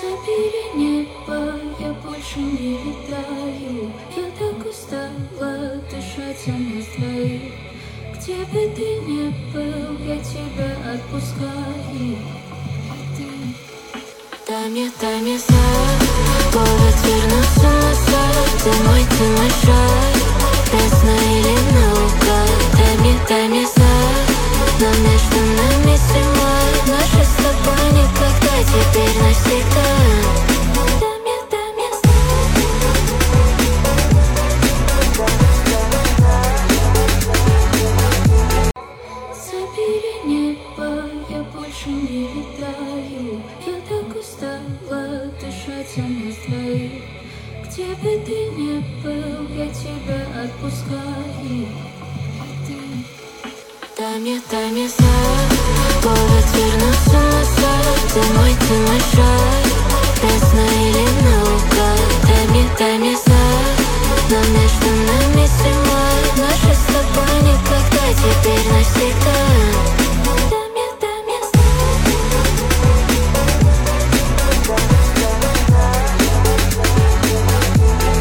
Забери небо, я больше не летаю. Я так устала дышать о нас двоих. Где бы ты ни был, я тебя отпускаю. Дай мне знак, повод вернуться назад. Ты мой шаг, ясно или наугад. Дай мне знак, нам между нами зима. Наши с тобой никогда, теперь навсегда. Дай мне знак. Забери небо, я больше не летаю. Я так устала дышать о нас двоих. Где бы ты ни был, я тебя отпускаю. Дай мне знак, повод вернуться назад. Ты мой шаг, ясно или наугад. Дай мне знак, нам между нами зима.